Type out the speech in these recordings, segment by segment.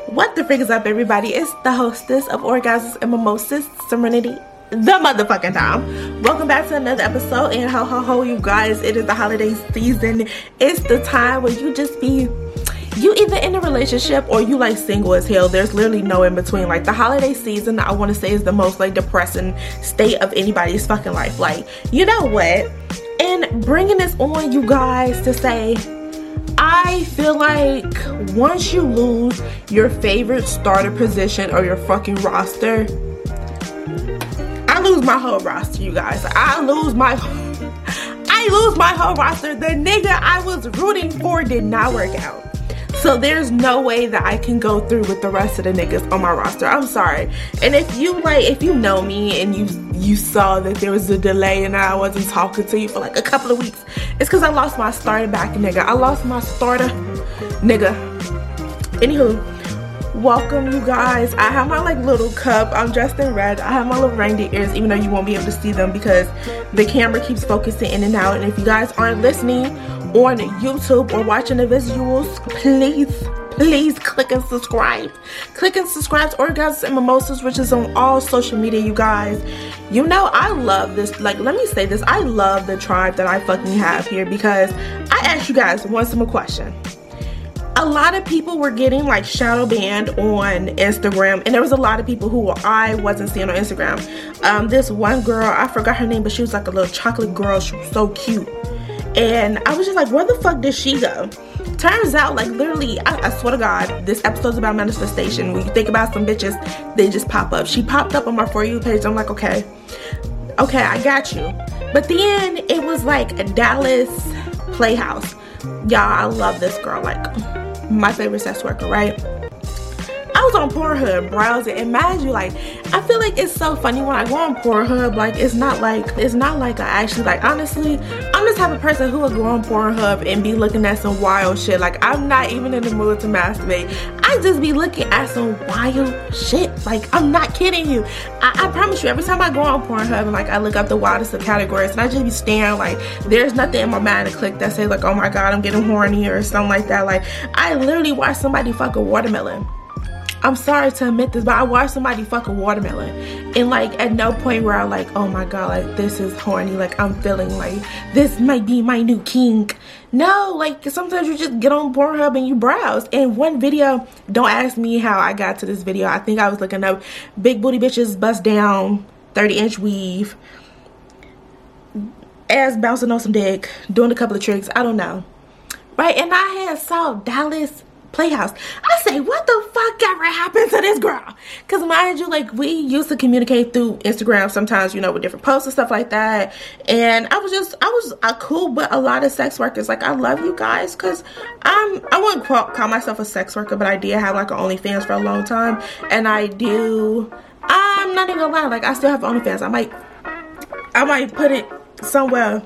What the frick is up, everybody? It's the hostess of Orgasms and Mimosas, Serenity, the motherfucking time. Welcome back to another episode, and ho ho ho, you guys, it is the holiday season. It's the time where you just be, you either in a relationship or you like single as hell. There's literally no in between. Like, the holiday season, I want to say, is the most like depressing state of anybody's fucking life. Like, you know what? And bringing this on, you guys, to say, I feel like once you lose your favorite starter position or your fucking roster, I lose my whole roster, you guys. I lose my whole roster. The nigga I was rooting for did not work out. So there's no way that I can go through with the rest of the niggas on my roster. I'm sorry. And if you know me and you saw that there was a delay and I wasn't talking to you for like a couple of weeks, it's because I lost my starter back, nigga. I lost my starter, nigga. Anywho, welcome, you guys. I have my like little cup. I'm dressed in red. I have my little reindeer ears, even though you won't be able to see them because the camera keeps focusing in and out. And if you guys aren't listening on YouTube or watching the visuals, please click and subscribe. Click and subscribe to Orgasms and Mimosas, which is on all social media, you guys. You know, I love this. Like, let me say this. I love the tribe that I fucking have here because I asked you guys one simple question. A lot of people were getting like shadow banned on Instagram, and there was a lot of people who I wasn't seeing on Instagram. This one girl, I forgot her name, but she was like a little chocolate girl. She was so cute. And I was just like, where the fuck did she go? Turns out, like, literally, I swear to God, this episode's about manifestation. When you think about some bitches, they just pop up. She popped up on my For You page. I'm like, okay, I got you. But then it was like a Dallas Playhouse. Y'all, I love this girl. Like, my favorite sex worker, right? I was on Pornhub browsing, and mind you, like, I feel like it's so funny when I go on Pornhub. Like, it's not like I actually, like, honestly, I'm the type of person who would go on Pornhub and be looking at some wild shit. Like, I'm not even in the mood to masturbate. I just be looking at some wild shit. Like, I'm not kidding you. I promise you, every time I go on Pornhub and like I look up the wildest of categories, and I just be staring, like, there's nothing in my mind to click that says like, oh my god, I'm getting horny or something like that. Like, I literally watched somebody fuck a watermelon. I'm sorry to admit this, but I watched somebody fuck a watermelon, and like at no point where I'm like, oh my god, like this is horny, like I'm feeling like this might be my new kink. No, like sometimes you just get on Pornhub and you browse. And one video, don't ask me how I got to this video. I think I was looking up big booty bitches bust down, 30-inch weave, ass bouncing on some dick, doing a couple of tricks, I don't know, right? And I had saw Dallas Playhouse. I say, what the fuck ever happened to this girl? Because mind you, like, we used to communicate through Instagram sometimes, you know, with different posts and stuff like that. And I was cool, but a lot of sex workers, like, I love you guys, because I wouldn't call myself a sex worker, but I did have like an OnlyFans for a long time. And I'm not even gonna lie, like, I still have OnlyFans. I might put it somewhere.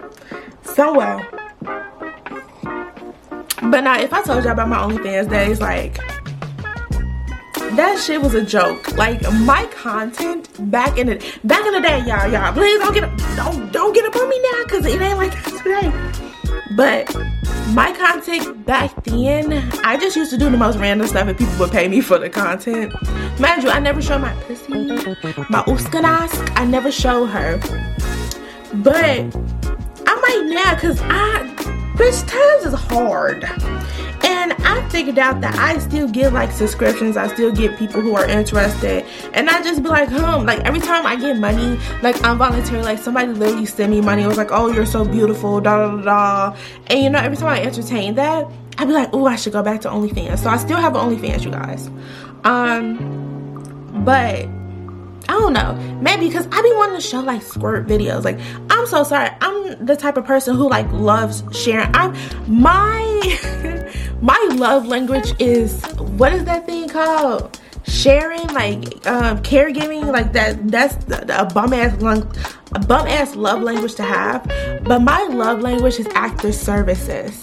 But now, if I told y'all about my OnlyFans days, like, that shit was a joke. Like, my content back in the day, y'all, please don't get up on me now, because it ain't like that today. But my content back then, I just used to do the most random stuff, and people would pay me for the content. Mind you, I never show my pussy, my uskanask, I never show her. But I might now, because bitch, times is hard. And I figured out that I still get like subscriptions. I still get people who are interested. And I just be like, like every time I get money, like involuntary, like somebody literally send me money. It was like, oh, you're so beautiful, da da da. And you know, every time I entertain that, I'd be like, oh, I should go back to OnlyFans. So I still have an OnlyFans, you guys. But I don't know, maybe because I be wanting to show like squirt videos. Like, I'm so sorry, I'm the type of person who like loves sharing. My love language is, what is that thing called? Sharing, like caregiving, like that's a bum ass love language to have. But my love language is actor services.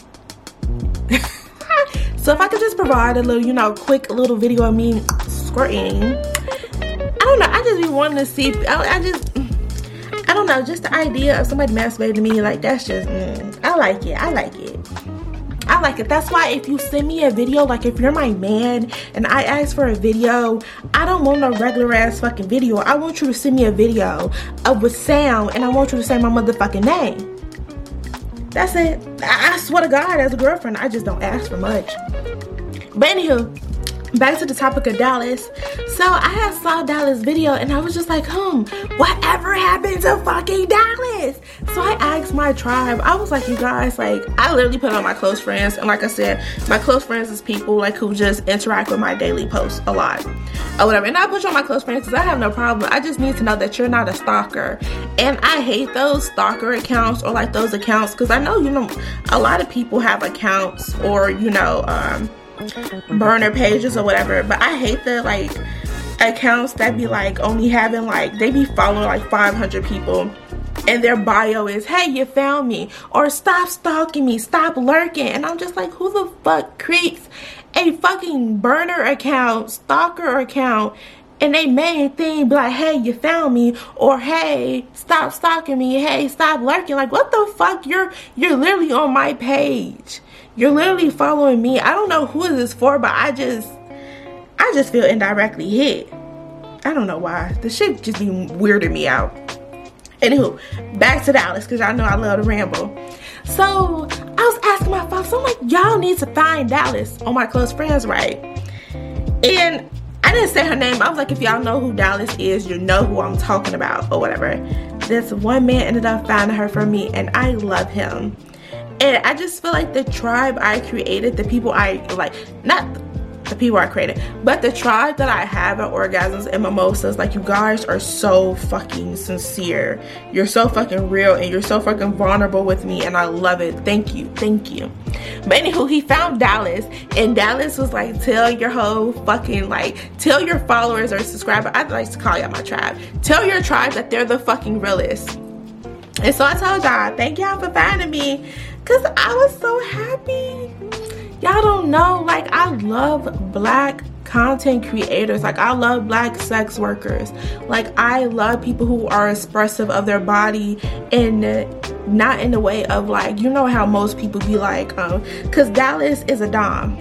So if I could just provide a little, you know, quick little video of me squirting, I don't know, I just be wanting to see, I don't know, just the idea of somebody masturbating to me, like, that's just, I like it. I like it. That's why if you send me a video, like if you're my man and I ask for a video, I don't want no regular ass fucking video. I want you to send me a video with sound, and I want you to say my motherfucking name. That's it. I swear to God, as a girlfriend, I just don't ask for much. But anywho, back to the topic of Dallas. So I had saw Dallas video and I was just like, whatever happened to fucking Dallas? So I asked my tribe. I was like, you guys, like, I literally put on my close friends, and like I said, my close friends is people like who just interact with my daily posts a lot or whatever. And I put you on my close friends because I have no problem. I just need to know that you're not a stalker. And I hate those stalker accounts, or like those accounts, because I know, you know, a lot of people have accounts, or, you know, burner pages or whatever, but I hate the like accounts that be like only having like, they be following like 500 people and their bio is, hey, you found me, or stop stalking me, stop lurking. And I'm just like, who the fuck creates a fucking burner account, stalker account, and they main thing be like, hey, you found me, or hey, stop stalking me, hey, stop lurking? Like, what the fuck? You're literally on my page. You're literally following me. I don't know who is this for, but I just feel indirectly hit. I don't know why. The shit just be weirding me out. Anywho, back to Dallas, because y'all know I love to ramble. So I was asking my folks, I'm like, y'all need to find Dallas on my close friends, right? And I didn't say her name. I was like, if y'all know who Dallas is, you know who I'm talking about, or whatever. This one man ended up finding her for me, and I love him. And I just feel like the tribe I created, the people I like, not the people I created, but the tribe that I have at Orgasms and Mimosas, like, you guys are so fucking sincere. You're so fucking real, and you're so fucking vulnerable with me, and I love it. Thank you. Thank you. But anywho, he found Dallas, and Dallas was like, tell your whole fucking, like, tell your followers or subscribers, I like to call y'all my tribe, tell your tribe that they're the fucking realest. And so I told y'all, thank y'all for finding me, because I was so happy. Y'all don't know, like, I love black content creators. Like, I love black sex workers. Like, I love people who are expressive of their body, and not in the way of, like, you know how most people be like, because Dallas is a dom.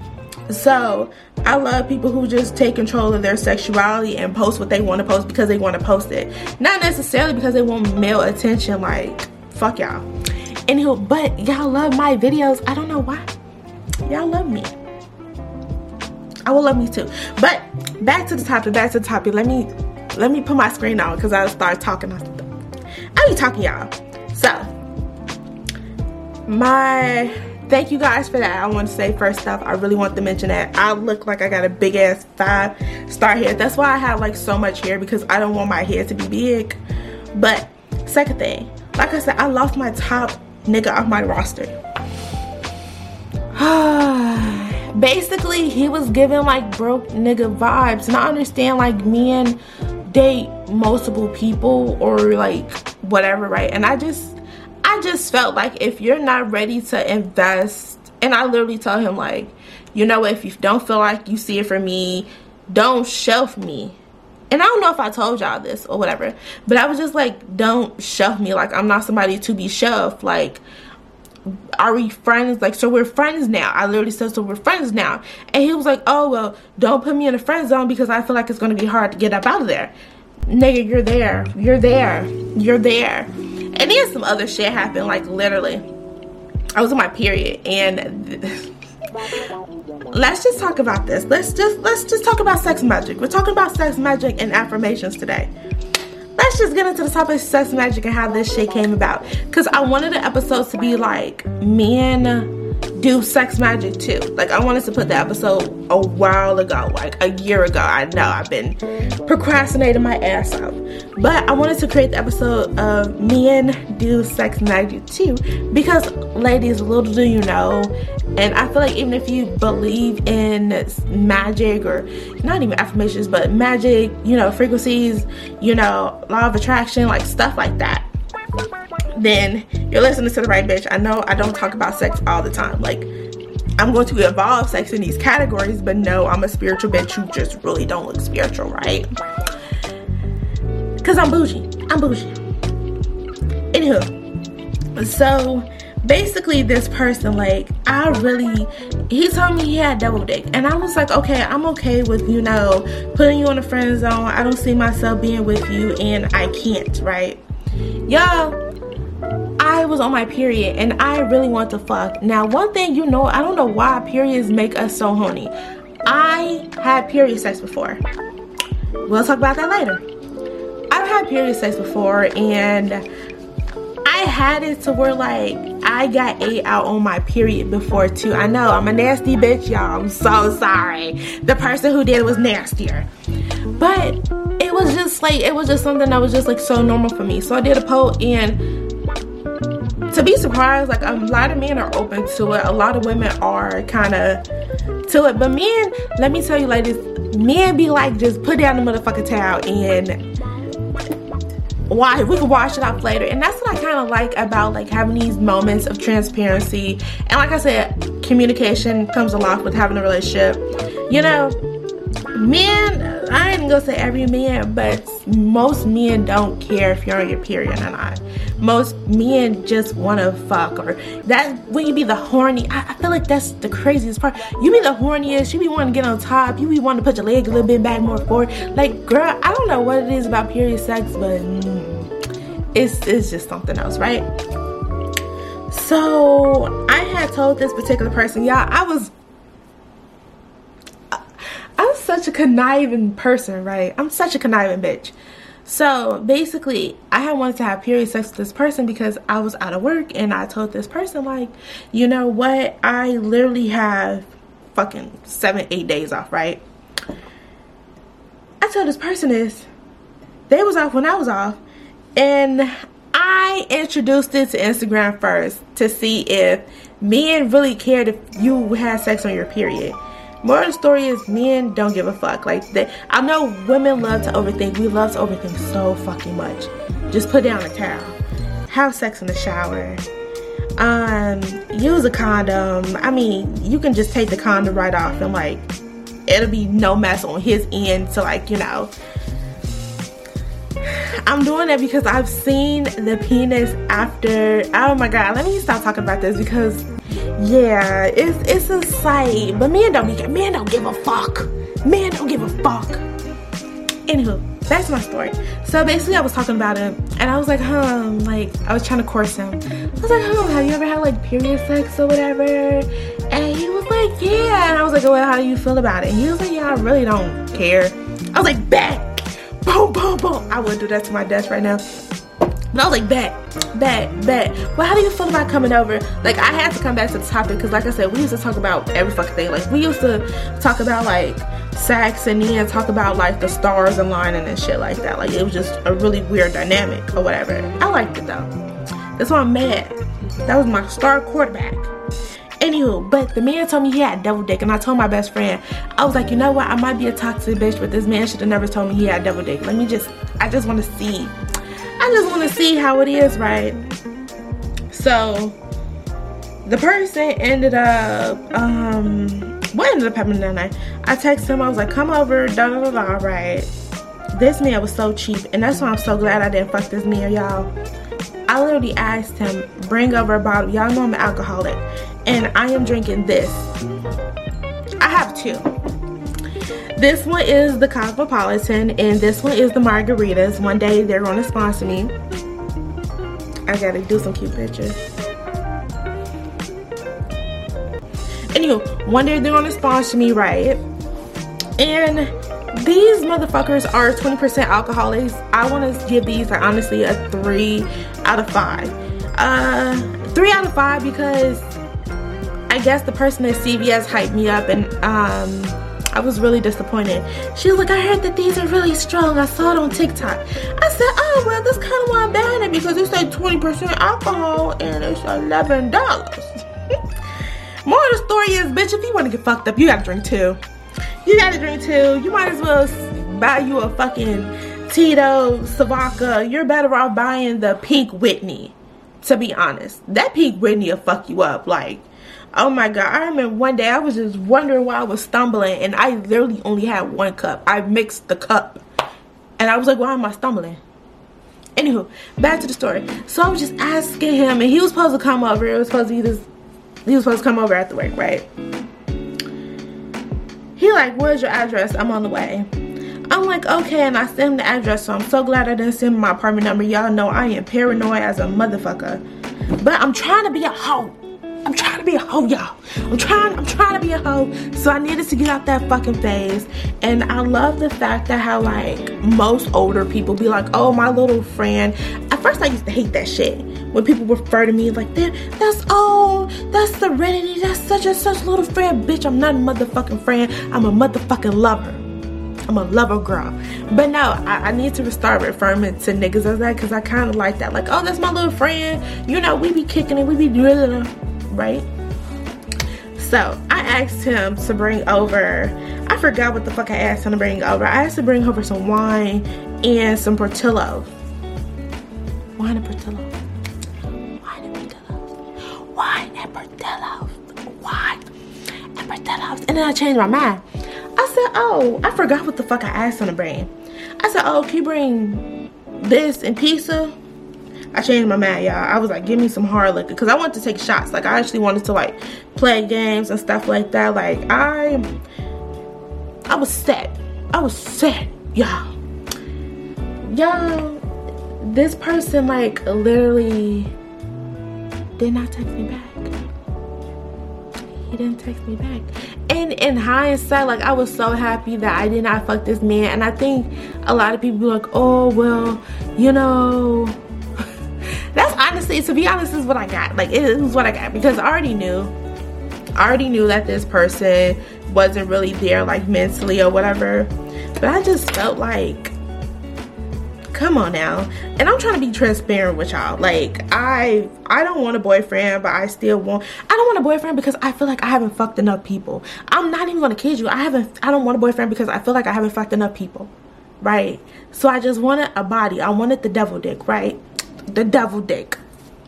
So I love people who just take control of their sexuality and post what they want to post because they want to post it, not necessarily because they want male attention. Like, fuck y'all. Anywho, but y'all love my videos. I don't know why. Y'all love me. I will love me too. But back to the topic. Let me put my screen on, because I'll start talking. I be talking, y'all. So thank you guys for that. I want to say, first off, I really want to mention that I look like I got a big ass 5-star head. That's why I have like so much hair, because I don't want my hair to be big. But second thing, like I said, I lost my top nigga off my roster. Basically, he was giving like broke nigga vibes, and I understand, like, men date multiple people or like whatever, right? And I just felt like, if you're not ready to invest, and I literally tell him, like, you know, if you don't feel like you see it for me, don't shelf me. And I don't know if I told y'all this or whatever, but I was just like, don't shelf me. Like, I'm not somebody to be shelved. Like, are we friends? Like, so we're friends now. I literally said, so we're friends now. And he was like, oh, well, don't put me in a friend zone, because I feel like it's going to be hard to get up out of there. Nigga, you're there. And then some other shit happened. Like, literally, I was on my period, and let's just talk about this. Let's just talk about sex magic. We're talking about sex magic and affirmations today. Let's just get into the topic of sex magic and how this shit came about. Because I wanted the episodes to be like, men do sex magic too. Like, I wanted to put the episode a while ago, like a year ago. I know I've been procrastinating my ass off, but I wanted to create the episode of men do sex magic too, because ladies, little do you know, and I feel like even if you believe in magic, or not even affirmations, but magic, you know, frequencies, you know, law of attraction, like stuff like that, then you're listening to the right bitch. I know I don't talk about sex all the time. Like, I'm going to evolve sex in these categories, but no, I'm a spiritual bitch who just really don't look spiritual, right? Because I'm bougie. Anywho, so basically this person, like, he told me he had double dick, and I was like, okay, I'm okay with, you know, putting you in a friend zone. I don't see myself being with you, and I can't, right? Y'all, I was on my period, and I really want to fuck. Now, one thing, you know, I don't know why periods make us so horny. I had period sex before. We'll talk about that later. I've had period sex before, and I had it to where, like, I got ate out on my period before too. I know, I'm a nasty bitch, y'all. I'm so sorry. The person who did it was nastier. But it was just like, it was just something that was just like so normal for me. So I did a poll, and to be surprised, like, a lot of men are open to it. A lot of women are kind of to it. But men, let me tell you like this, men be like, just put down the motherfucking towel and why we can wash it off later. And that's what I kind of like about like having these moments of transparency. And like I said, communication comes along with having a relationship. You know, men, I ain't gonna say every man, but most men don't care if you're on your period or not. Most men just want to fuck, or that when you be the horny, I feel like that's the craziest part. You be the horniest, you be wanting to get on top, you be wanting to put your leg a little bit back more forward. Like, girl, I don't know what it is about period sex, but it's just something else, right? So I had told this particular person, y'all, I'm such a conniving person, right? I'm such a conniving bitch. So basically, I had wanted to have period sex with this person because I was out of work, and I told this person, like, you know what? I literally have fucking 7-8 days off, right? I told this person this. They was off when I was off, and I introduced it to Instagram first to see if men really cared if you had sex on your period. Moral of the story is, men don't give a fuck. Like, I know women love to overthink. We love to overthink so fucking much. Just put down a towel. Have sex in the shower. Use a condom. I mean, you can just take the condom right off and, like, it'll be no mess on his end. So, like, you know, I'm doing that because I've seen the penis after. Oh my god, let me stop talking about this because, yeah, it's a sight. But men don't give a fuck. Men don't give a fuck. Anywho, that's my story. So basically, I was talking about him, and I was like, like, I was trying to course him. I was like, have you ever had like period sex or whatever? And he was like, yeah. And I was like, well, how do you feel about it? And he was like, yeah, I really don't care. I was like, bet. Boom, boom, boom. I would do that to my desk right now. But I was like, bet. Well, how do you feel about coming over? Like, I had to come back to the topic because, like I said, we used to talk about every fucking thing. Like, we used to talk about, like, sex and then talk about, like, the stars aligning and shit like that. Like, it was just a really weird dynamic or whatever. I liked it, though. That's why I'm mad. That was my star quarterback. Anywho, but the man told me he had double dick, and I told my best friend, I was like, you know what, I might be a toxic bitch, but this man should have never told me he had double dick. I just want to see. I just want to see how it is, right? So the person ended up, what ended up happening that night? I texted him, I was like, come over, right? This man was so cheap, and that's why I'm so glad I didn't fuck this man, y'all. I literally asked him, bring over a bottle. Y'all know I'm an alcoholic, and I am drinking this. I have two. This one is the Cosmopolitan, and this one is the Margaritas. One day they're going to sponsor me. I gotta do some cute pictures. Anyway, one day they're going to sponsor me, right? And these motherfuckers are 20% alcoholics. I want to give these, like, honestly, a 3 out of 5. 3 out of 5 because I guess the person at CVS hyped me up, and I was really disappointed. She was like, I heard that these are really strong. I saw it on TikTok. I said, oh, well, that's kind of why I'm buying it, because it's like 20% alcohol and it's $11. More of the story is, bitch, if you want to get fucked up, you gotta drink too. You gotta drink too. You might as well buy you a fucking Tito, Savaka. You're better off buying the Pink Whitney, to be honest. That Pink Whitney will fuck you up. Like, oh my god. I remember one day I was just wondering why I was stumbling, and I literally only had one cup. I mixed the cup, and I was like, why am I stumbling? Anywho, back to the story. So I was just asking him, and he was supposed to come over. He was supposed to come over after work, right? He like, where's your address? I'm on the way. I'm like, okay, and I sent him the address, so I'm so glad I didn't send him my apartment number. Y'all know I am paranoid as a motherfucker. But I'm trying to be a hoe. I'm trying to be a hoe, y'all. I'm trying to be a hoe. So I needed to get out that fucking phase. And I love the fact that how like most older people be like, oh, my little friend. At first I used to hate that shit. When people refer to me like that's Serenity, that's such and such little friend. Bitch, I'm not a motherfucking friend. I'm a motherfucking lover. I'm a lover girl. But no, I need to start referring to niggas as that, because I kind of like that. Like, oh, that's my little friend. You know, we be kicking it. We be doing it. Right? So I asked him to bring over, I forgot what the fuck I asked him to bring over. I asked to bring over some wine and some Portillo. Wine and Portillo. Wine and Portillo. Wine and Portillo. Wine and Portillo. And then I changed my mind. I said, oh, I forgot what the fuck I asked him to bring. I said, oh, can you bring this and pizza? I changed my mind, y'all. I was like, give me some hard liquor, because I wanted to take shots. Like, I actually wanted to like play games and stuff like that. Like, I was set. I was set, y'all. This person like literally did not text me back. He didn't text me back. And in hindsight, like, I was so happy that I did not fuck this man. And I think a lot of people be like, oh, well, you know, that's honestly, to be honest, is what I got. Like, it was what I got, because I already knew that this person wasn't really there, like, mentally or whatever. But I just felt like, come on now. And I'm trying to be transparent with y'all. Like, I don't want a boyfriend, but I don't want a boyfriend because I feel like I haven't fucked enough people. I'm not even gonna kid you. I don't want a boyfriend because I feel like I haven't fucked enough people, right? So I just wanted a body. I wanted the devil dick, right? The devil dick.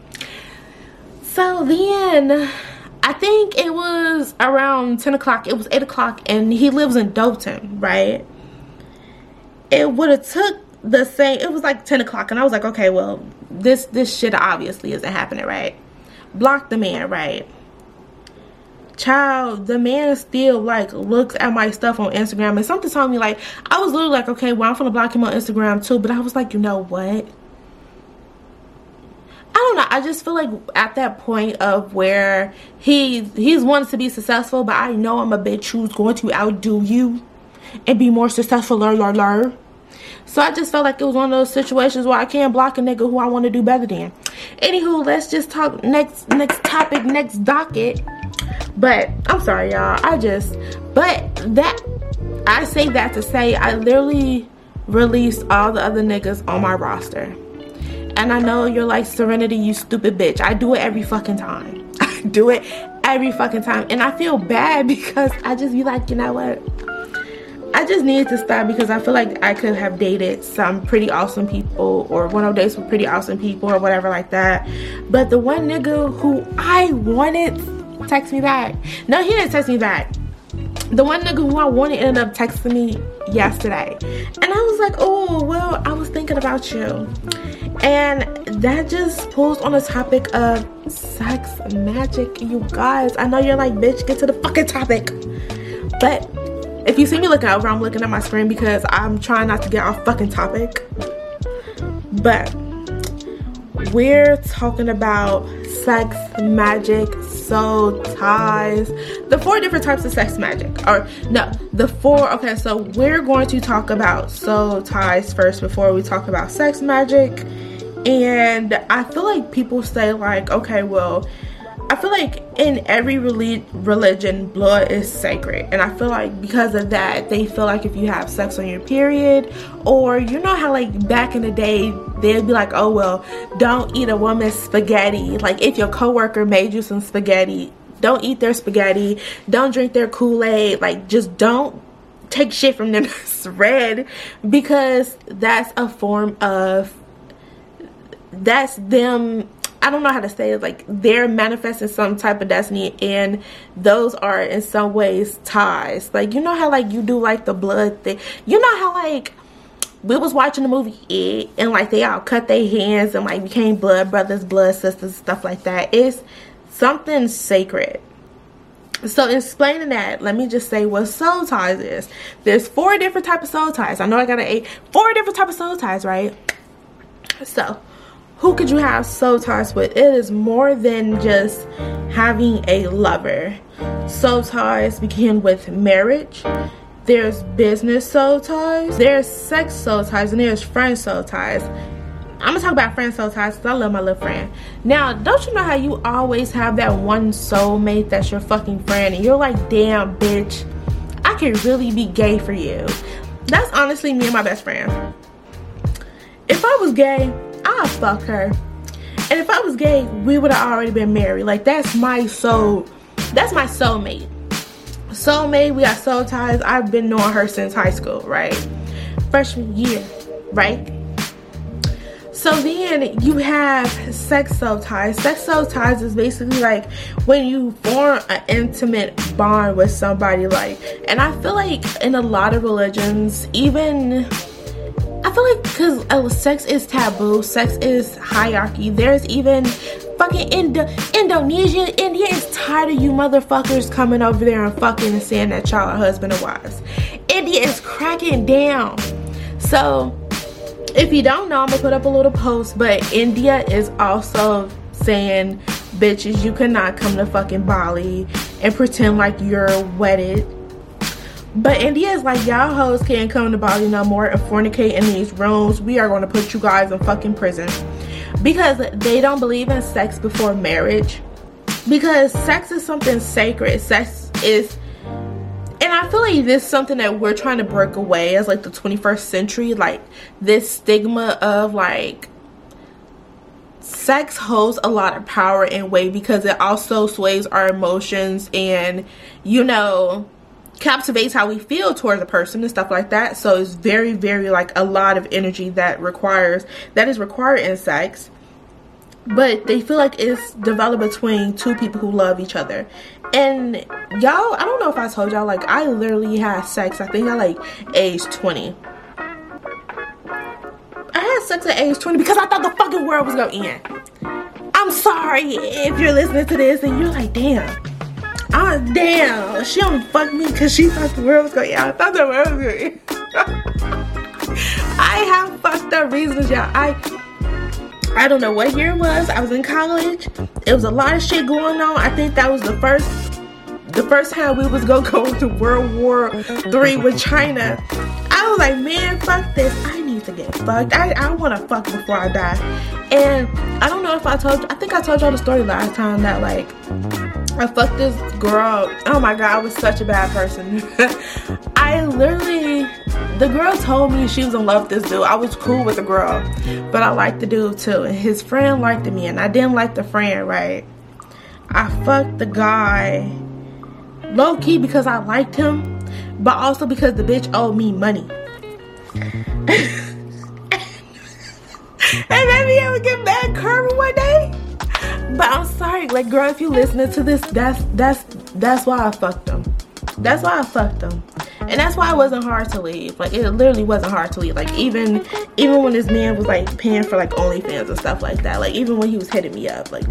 So then I think it was around 10 o'clock. It was 8 o'clock, and he lives in Dothan, right? It would have took the same, it was like 10 o'clock, and I was like, okay, well, this shit obviously isn't happening, right? Block the man, right? Child, the man still like looks at my stuff on Instagram, and something told me, like, I was literally like, okay, well, I'm gonna block him on Instagram too. But I was like, you know what, I don't know, I just feel like at that point of where he's wanting to be successful, but I know I'm a bitch who's going to outdo you and be more successful, So I just felt like it was one of those situations where I can't block a nigga who I want to do better than. Anywho, let's just talk next topic, next docket. But I'm sorry, y'all. I say that to say I literally released all the other niggas on my roster. And I know you're like, Serenity, you stupid bitch. I do it every fucking time. I do it every fucking time. And I feel bad because I just be like, you know what? I just needed to stop, because I feel like I could have dated some pretty awesome people, or went on dates with pretty awesome people or whatever like that. But the one nigga who I wanted text me back. No, he didn't text me back. The one nigga who I wanted ended up texting me yesterday. And I was like, oh, well, I was thinking about you. And that just pulls on the topic of sex magic, you guys. I know you're like, bitch, get to the fucking topic. But if you see me looking over, I'm looking at my screen because I'm trying not to get off fucking topic. But we're talking about sex magic, soul ties, the 4 different types of sex magic. Or no, the 4. Okay, so we're going to talk about soul ties first before we talk about sex magic. And I feel like people say like, okay, well, I feel like in every religion, blood is sacred. And I feel like because of that, they feel like if you have sex on your period, or you know how like back in the day, they'd be like, oh, well, don't eat a woman's spaghetti. Like if your coworker made you some spaghetti, don't eat their spaghetti. Don't drink their Kool-Aid. Like, just don't take shit from them that's red, because that's a form of, that's them, I don't know how to say it, like they're manifesting some type of destiny, and those are in some ways ties. Like, you know how like you do like the blood thing, you know how like we was watching the movie It, and like they all cut their hands and like became blood brothers, blood sisters, stuff like that. It's something sacred. So explaining that, let me just say what soul ties is. There's 4 different types of soul ties. I know I got 4 different types of soul ties, right? So who could you have soul ties with? It is more than just having a lover. Soul ties begin with marriage. There's business soul ties, there's sex soul ties, and there's friend soul ties. I'm gonna talk about friend soul ties because I love my little friend. Now, don't you know how you always have that one soulmate that's your fucking friend and you're like, damn bitch, I can really be gay for you. That's honestly me and my best friend. If I was gay, I'd fuck her. And if I was gay, we would have already been married. Like, that's my soulmate. Soulmate, we got soul ties. I've been knowing her since high school, right? Freshman year, right? So then you have sex soul ties. Sex soul ties is basically like when you form an intimate bond with somebody, like, and I feel like in a lot of religions, even, I feel like because sex is taboo, sex is hierarchy. There's even fucking Indonesia. India is tired of you motherfuckers coming over there and fucking and saying that y'all are husband and wives. India is cracking down. So if you don't know, I'm gonna put up a little post, but India is also saying, bitches, you cannot come to fucking Bali and pretend like you're wedded. But India is like, y'all hoes can't come to Bali no more and fornicate in these rooms. We are going to put you guys in fucking prison. Because they don't believe in sex before marriage. Because sex is something sacred. Sex is, and I feel like this is something that we're trying to break away as like the 21st century. Like this stigma of like sex holds a lot of power and weight because it also sways our emotions and, you know, captivates how we feel towards a person and stuff like that. So it's very, very like a lot of energy that is required in sex. But they feel like it's developed between 2 people who love each other. And y'all, I don't know if I told y'all, like, I literally had sex, I think at like age 20. I had sex at age 20 because I thought the fucking world was gonna end. I'm sorry if you're listening to this and you're like, damn, she only fucked me because she thought the world was going to end. I thought the world was going to end. I have fucked up reasons, y'all. I don't know what year it was. I was in college. It was a lot of shit going on. I think that was the first time we was going to go into World War III with China. I was like, man, fuck this. I need to get fucked. I want to fuck before I die. And I don't know if I think I told y'all the story last time that like, I fucked this girl. Oh my god, I was such a bad person. The girl told me she was in love with this dude. I was cool with the girl, but I liked the dude too. And his friend liked me, and I didn't like the friend, right? I fucked the guy low-key because I liked him, but also because the bitch owed me money. And maybe I would get bad karma one day. But I'm sorry, like, girl, if you listening to this, that's why I fucked them. That's why I fucked them. And that's why it wasn't hard to leave. Like, it literally wasn't hard to leave. Like, even when this man was, like, paying for, like, OnlyFans and stuff like that. Like, even when he was hitting me up. Like,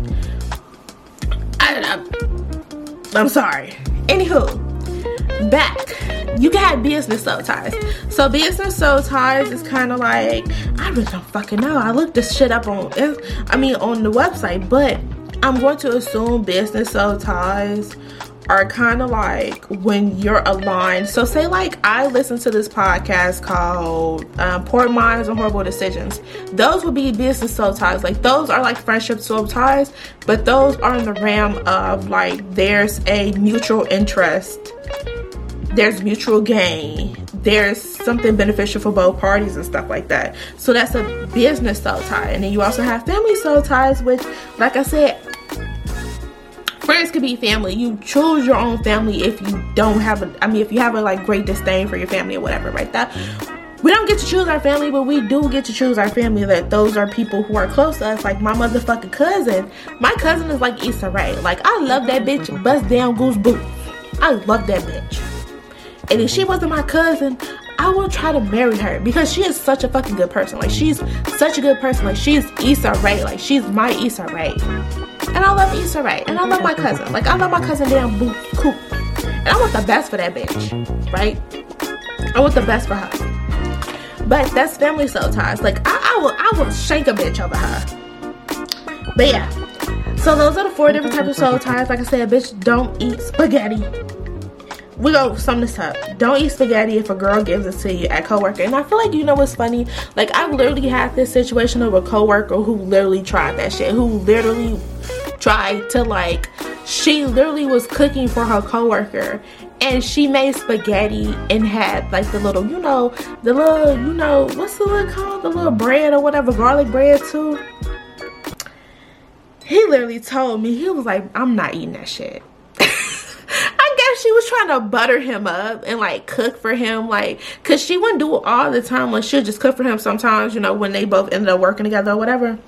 I'm sorry. Anywho, back. You can have business soul ties. So business soul ties is kind of like, I really don't fucking know. I looked this shit up on the website, but I'm going to assume business soul ties are kind of like when you're aligned. So say like I listen to this podcast called Poor Minds and Horrible Decisions. Those would be business soul ties. Like those are like friendship soul ties, but those are in the realm of like there's a mutual interest. There's mutual gain. There's something beneficial for both parties and stuff like that. So that's a business soul tie. And then you also have family soul ties, which, like I said, friends could be family. You choose your own family if you don't have if you have a like great disdain for your family or whatever, right? That we don't get to choose our family, but we do get to choose our family. That those are people who are close to us, like my motherfucking cousin. My cousin is like Issa Rae. Like I love that bitch, bust down goose boots. I love that bitch. And if she wasn't my cousin, I will try to marry her because she is such a fucking good person. Like, she's such a good person. Like, she's Issa Rae. Like, she's my Issa Rae. And I love Issa Rae. And I love my cousin. Like, I love my cousin damn Boo Coop. And I want the best for that bitch. Right? I want the best for her. But that's family soul ties. Like, I will shank a bitch over her. But yeah. So those are the 4 different types of soul ties. Like I said, bitch, don't eat spaghetti. We gonna sum this up. Don't eat spaghetti if a girl gives it to you at coworker. And I feel like, you know what's funny? Like, I've literally had this situation of a coworker who literally tried that shit. Who literally tried to, like, she literally was cooking for her coworker. And she made spaghetti and had, like, the little, you know, what's the little called? The little bread or whatever, garlic bread too. He literally told me, he was like, I'm not eating that shit. I guess she was trying to butter him up and, like, cook for him, like, because she wouldn't do it all the time. Like, she'll just cook for him sometimes, you know, when they both ended up working together or whatever.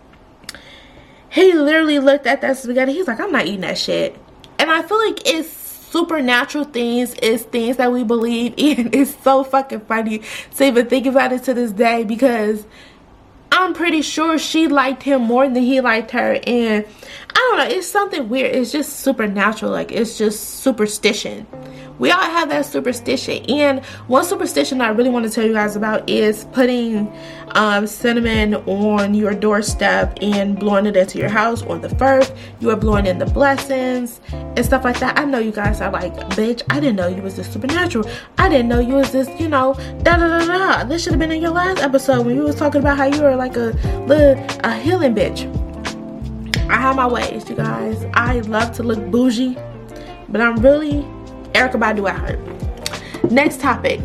He literally looked at that spaghetti. He's like, I'm not eating that shit. And I feel like it's supernatural things. It's things that we believe in. It's so fucking funny to even think about it to this day, because I'm pretty sure she liked him more than he liked her. And I don't know, it's something weird. It's just supernatural. Like, it's just superstition. We all have that superstition. And one superstition I really want to tell you guys about is putting cinnamon on your doorstep and blowing it into your house on the 1st. You are blowing in the blessings and stuff like that. I know you guys are like, bitch, I didn't know you was this supernatural. I didn't know you was this, you know, da da da da. This should have been in your last episode when you was talking about how you were like a healing bitch. I have my ways, you guys. I love to look bougie, but I'm really Erykah Badu at heart. Next topic.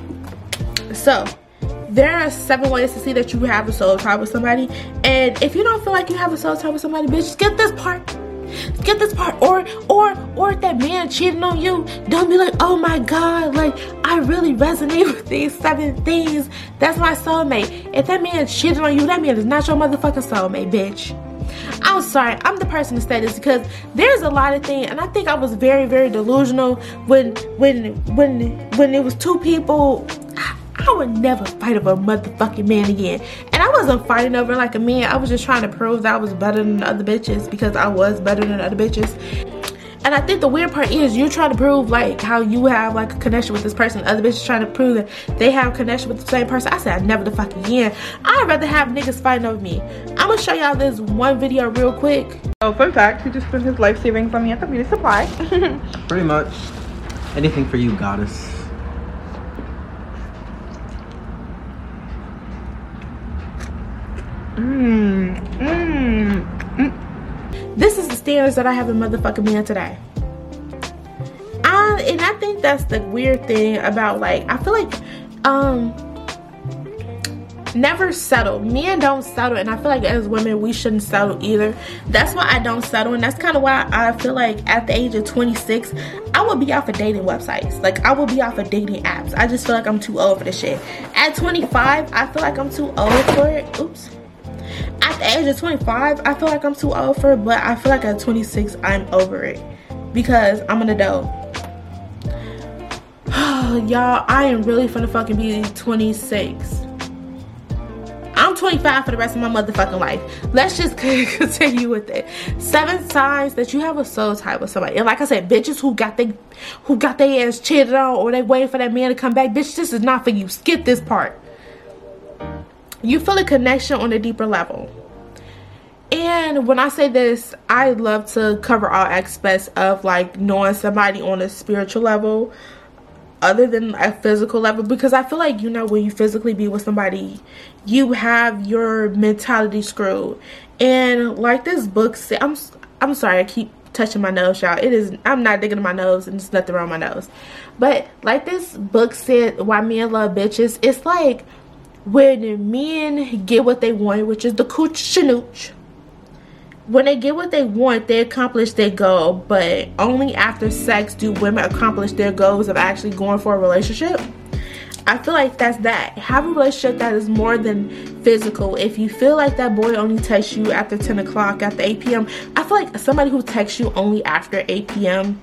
So, there are 7 ways to see that you have a soul tie with somebody. And if you don't feel like you have a soul tie with somebody, bitch, skip this part. Skip this part. Or if that man cheating on you, don't be like, oh my god, like, I really resonate with these 7 things. That's my soulmate. If that man cheated on you, that man is not your motherfucking soulmate, bitch. I'm sorry, I'm the person to say this, because there's a lot of things, and I think I was very, very delusional when it was 2 people. I would never fight over a motherfucking man again. And I wasn't fighting over like a man. I was just trying to prove that I was better than the other bitches, because I was better than the other bitches. And I think the weird part is you're trying to prove like how you have like a connection with this person. Other bitches trying to prove that they have a connection with the same person. I said I never the fucking again. I'd rather have niggas fighting over me. I'm gonna show y'all this one video real quick. Oh, fun fact, he just spent his life savings on me at the beauty supply. Pretty much. Anything for you, goddess. This is the standards that I have a motherfucking man today. And I think that's the weird thing about, like, I feel like never settle. Men don't settle, and I feel like as women we shouldn't settle either. That's why I don't settle, and that's kind of why I feel like at the age of 26 I will be off of dating websites. Like, I will be off of dating apps. I just feel like I'm too old for this shit. At 25 I feel like I'm too old for it. Oops. At the age of 25 I feel like I'm too old for it, but I feel like at 26 I'm over it, because I'm an adult. Y'all, I am really finna fucking be 26. I'm 25 for the rest of my motherfucking life. Let's just continue with it. 7 signs that you have a soul tie with somebody. And like I said, bitches who got their ass cheated on, or they waiting for that man to come back, bitch, this is not for you. Skip this part. You feel a connection on a deeper level. And when I say this, I love to cover all aspects of like knowing somebody on a spiritual level other than a physical level, because I feel like, you know, when you physically be with somebody, you have your mentality screwed. And like this book said, I'm sorry, I keep touching my nose, y'all. I'm not digging in my nose, and there's nothing wrong with my nose. But like this book said, Why Men Love Bitches, it's like when men get what they want, which is the cooch chanooch. When they get what they want, they accomplish their goal, but only after sex do women accomplish their goals of actually going for a relationship. I feel like that's that. Have a relationship that is more than physical. If you feel like that boy only texts you after 10 o'clock, after 8 p.m., I feel like somebody who texts you only after 8 p.m.,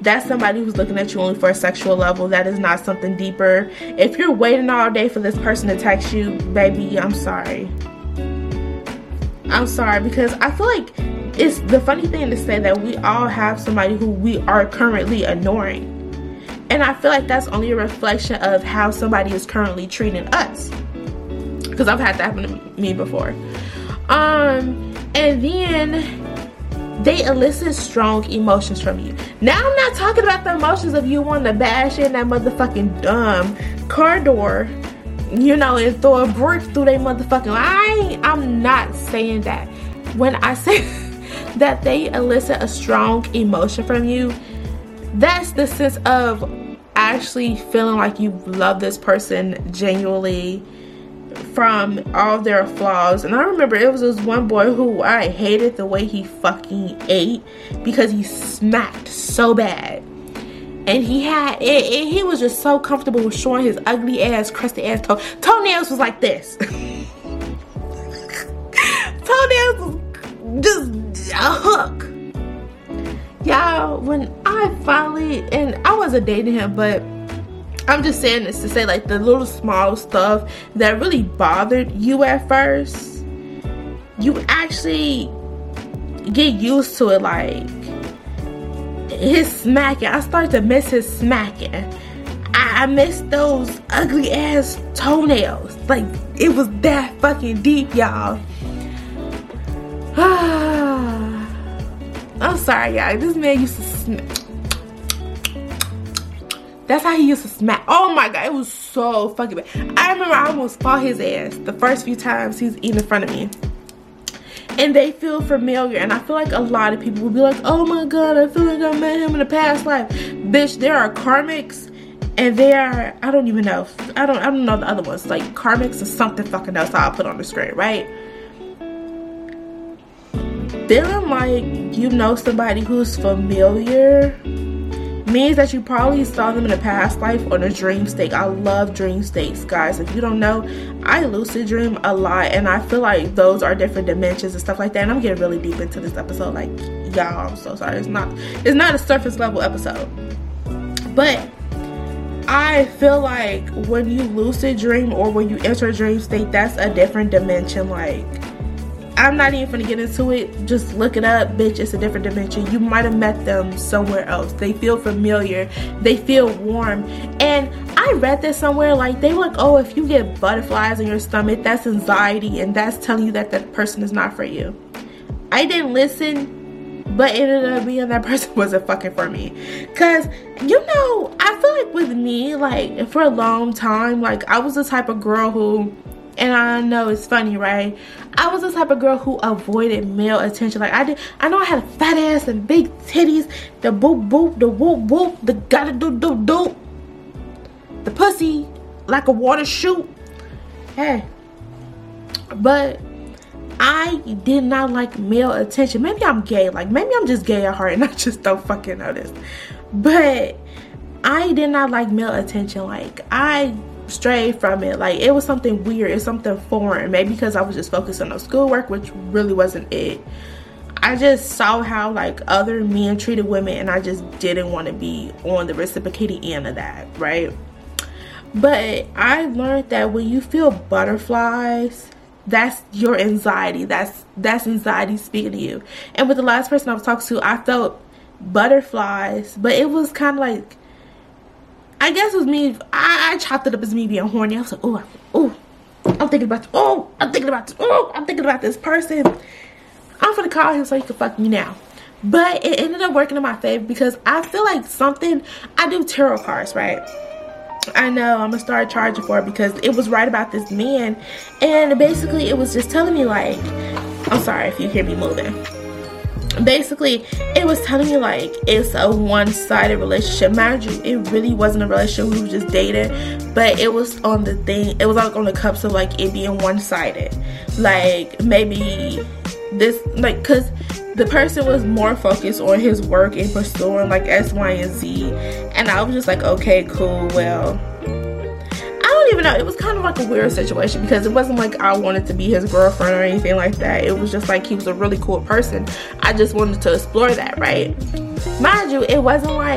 that's somebody who's looking at you only for a sexual level. That is not something deeper. If you're waiting all day for this person to text you, baby, I'm sorry. I'm sorry, because I feel like it's the funny thing to say that we all have somebody who we are currently ignoring. And I feel like that's only a reflection of how somebody is currently treating us. Because I've had that happen to me before. And then they elicit strong emotions from you. Now I'm not talking about the emotions of you wanting to bash in that motherfucking car door, you know, and throw a brick through their motherfucking. I'm not saying that. When I say that they elicit a strong emotion from you, that's the sense of actually feeling like you love this person genuinely from all their flaws. And I remember it was this one boy who I hated the way he fucking ate, because he smacked so bad. And he was just so comfortable with showing his ugly ass, crusty ass toenails was like this. Toenails was just a hook. Y'all, when I finally, and I wasn't dating him, but I'm just saying this to say, like, the little small stuff that really bothered you at first, you actually get used to it. Like, his smacking, I started to miss his smacking. I miss those ugly ass toenails. Like, it was that fucking deep, y'all. I'm sorry, y'all. This man used to smack. That's how he used to smack. Oh my god, it was so fucking bad. I remember I almost fought his ass the first few times he's eating in front of me. And they feel familiar, and I feel like a lot of people will be like, oh my god, I feel like I met him in a past life. Bitch, there are karmics, and there are, I don't even know. I don't know the other ones. Like, karmics is something fucking else I'll put on the screen, right? Feeling like you know somebody who's familiar means that you probably saw them in a past life on a dream state. I love dream states, guys. If you don't know, I lucid dream a lot, and I feel like those are different dimensions and stuff like that. And I'm getting really deep into this episode. Like, y'all, I'm so sorry. It's not a surface level episode. But I feel like when you lucid dream or when you enter a dream state, that's a different dimension. Like, I'm not even gonna get into it. Just look it up, bitch. It's a different dimension. You might have met them somewhere else. They feel familiar. They feel warm. And I read this somewhere, like, they were like, oh, if you get butterflies in your stomach, that's anxiety, and that's telling you that that person is not for you. I didn't listen, but it ended up being that person wasn't fucking for me. Cause, you know, I feel like with me, like, for a long time, like, I was the type of girl who, and I know it's funny, right? I was the type of girl who avoided male attention. Like, I know I had a fat ass and big titties, the boop boop, the whoop whoop, the gotta do do do, the pussy like a water shoot. Hey, but I did not like male attention. Maybe I'm gay. Like, maybe I'm just gay at heart and I just don't fucking know this. But I did not like male attention. Like, I strayed from it. Like, it was something weird. It's something foreign. Maybe because I was just focused on schoolwork, which really wasn't it. I just saw how, like, other men treated women, and I just didn't want to be on the reciprocating end of that, right? But I learned that when you feel butterflies, that's your anxiety. That's anxiety speaking to you. And with the last person I was talking to, I felt butterflies, but it was kind of like, I guess it was me. I chopped it up as me being horny. I was like, oh, I'm thinking about this person. I'm gonna call him so he can fuck me now. But it ended up working in my favor because I feel like I do tarot cards, right? I know I'm gonna start charging for it because it was right about this man, and basically it was just telling me, like, I'm sorry if you hear me moving. Basically, it was telling me, like, it's a one-sided relationship. Mind you, it really wasn't a relationship. We were just dating, but it was on the thing. It was like on the cups of, like, it being one-sided. Like, maybe this, like, because the person was more focused on his work and pursuing, like, X, Y, and Z. And I was just like, okay, cool, well, I don't even know. It was kind of like a weird situation because it wasn't like I wanted to be his girlfriend or anything like that. It was just like he was a really cool person. I just wanted to explore that, right? Mind you, it wasn't like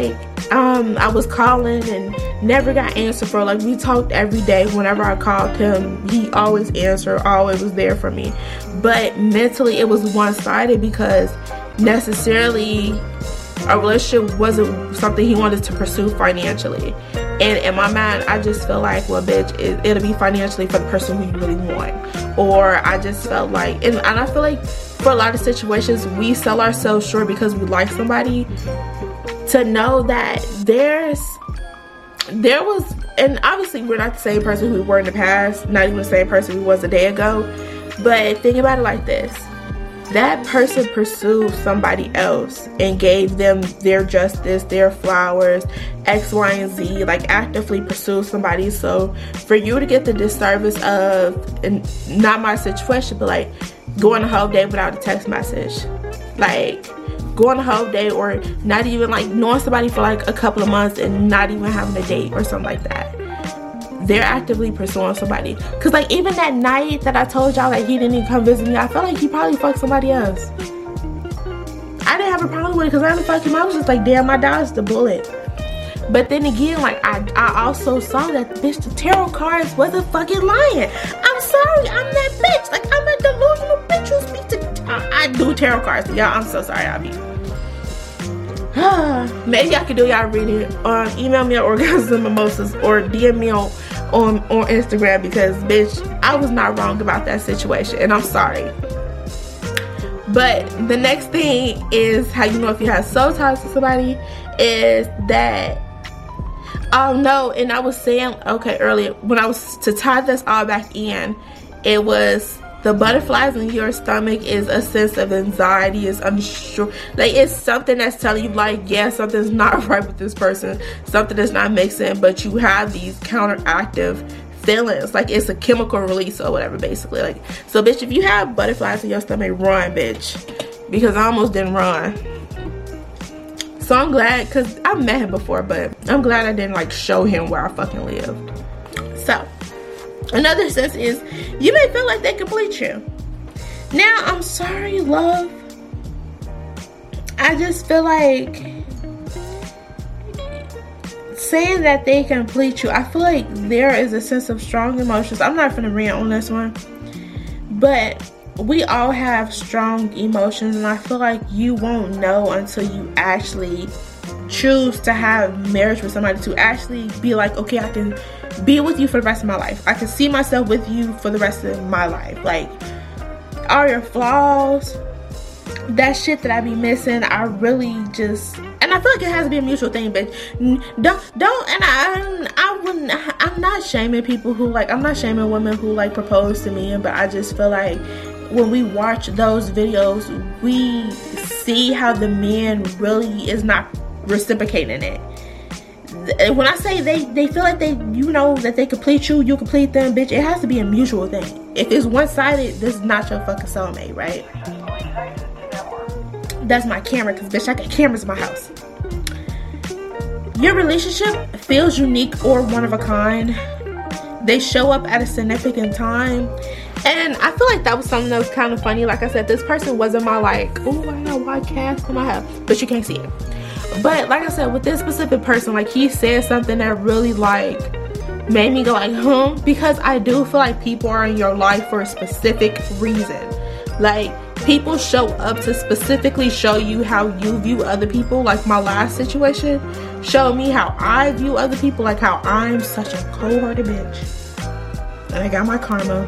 I was calling and never got answered for. Like, we talked every day. Whenever I called him, he always answered, always was there for me. But mentally, it was one-sided because necessarily a relationship wasn't something he wanted to pursue financially. And in my mind, I just feel like, well, bitch, it'll be financially for the person who you really want. Or I just felt like, and I feel like for a lot of situations, we sell ourselves short because we like somebody. To know that there was, and obviously we're not the same person who we were in the past, not even the same person we was a day ago, but think about it like this. That person pursued somebody else and gave them their justice, their flowers, X, Y, and Z, like actively pursued somebody. So for you to get the disservice of, and not my situation, but like going a whole day without a text message, like going a whole day, or not even like knowing somebody for like a couple of months and not even having a date or something like that. They're actively pursuing somebody. Cause like even that night that I told y'all that he didn't even come visit me, I felt like he probably fucked somebody else. I didn't have a problem with it because I didn't fuck him. I was just like, damn, I dodged the bullet. But then again, like I also saw that bitch, the tarot cards wasn't fucking lying. I'm sorry, I'm that bitch. Like, I'm a delusional bitch who speaks to I do tarot cards. Y'all, I'm so sorry, I be. Maybe I could do y'all reading. Email me at Orgasm Mimosas or DM me on Instagram, because bitch, I was not wrong about that situation and I'm sorry. But the next thing is how you know if you have soul ties to somebody is that, oh no, and I was saying, okay, earlier when I was to tie this all back in, it was the butterflies in your stomach is a sense of anxiety, is unsure, like it's something that's telling you like, yeah, something's not right with this person, something that's not mixing, but you have these counteractive feelings, like it's a chemical release or whatever, basically. Like, so bitch, if you have butterflies in your stomach, run, bitch, because I almost didn't run. So I'm glad, because I've met him before, but I'm glad I didn't like show him where I fucking lived. So another sense is you may feel like they complete you. Now, I'm sorry, love. I just feel like saying that they complete you, I feel like there is a sense of strong emotions. I'm not gonna rant on this one, but we all have strong emotions, and I feel like you won't know until you actually choose to have marriage with somebody, to actually be like, okay, I can be with you for the rest of my life. I can see myself with you for the rest of my life. Like, all your flaws, that shit that I be missing, I really just, and I feel like it has to be a mutual thing, but don't, and I'm not shaming people who like, I'm not shaming women who like propose to me, but I just feel like when we watch those videos, we see how the man really is not reciprocating it. When I say they feel like they, you know, that they complete you, you complete them, bitch, it has to be a mutual thing. If it's one-sided, this is not your fucking soulmate, right? That's my camera, because bitch, I got cameras in my house. Your relationship feels unique or one of a kind. They show up at a significant time. And I feel like that was something that was kind of funny. Like I said, this person wasn't my like, oh, I got white cast in my house, but you can't see it. But like I said, with this specific person, like he said something that really like made me go like, because I do feel like people are in your life for a specific reason. Like, people show up to specifically show you how you view other people. Like my last situation showed me how I view other people, like how I'm such a cold-hearted bitch. And I got my karma.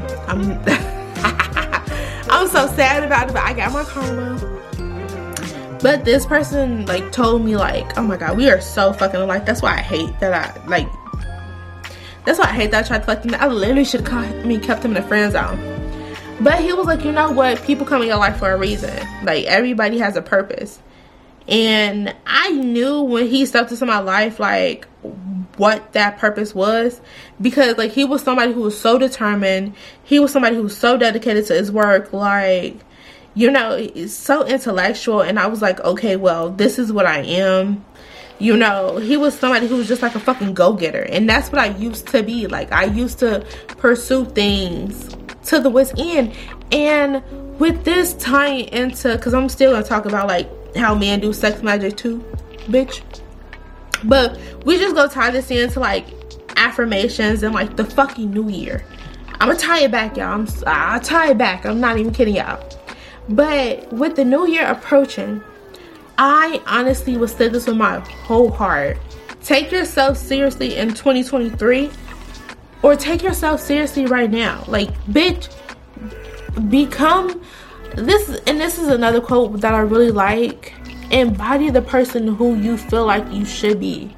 I'm so sad about it, but I got my karma. But this person like told me like, oh my god, we are so fucking alike. That's why I hate that I tried to fuck him. I literally should have kept him in the friend zone. But he was like, you know what, people come in your life for a reason. Like, everybody has a purpose. And I knew when he stepped into my life, like, what that purpose was. Because, like, he was somebody who was so determined. He was somebody who was so dedicated to his work. Like, you know, he's so intellectual. And I was like, okay, well, this is what I am. You know, he was somebody who was just like a fucking go-getter. And that's what I used to be. Like, I used to pursue things to the wit's end. And with this tying into, because I'm still gonna talk about like how men do sex magic too, bitch. But we just gonna tie this into like affirmations and like the fucking new year. I'm gonna tie it back, y'all. I'll tie it back. I'm not even kidding y'all. But with the new year approaching, I honestly would say this with my whole heart. Take yourself seriously in 2023, or take yourself seriously right now. Like, bitch, become this. And this is another quote that I really like. Embody the person who you feel like you should be.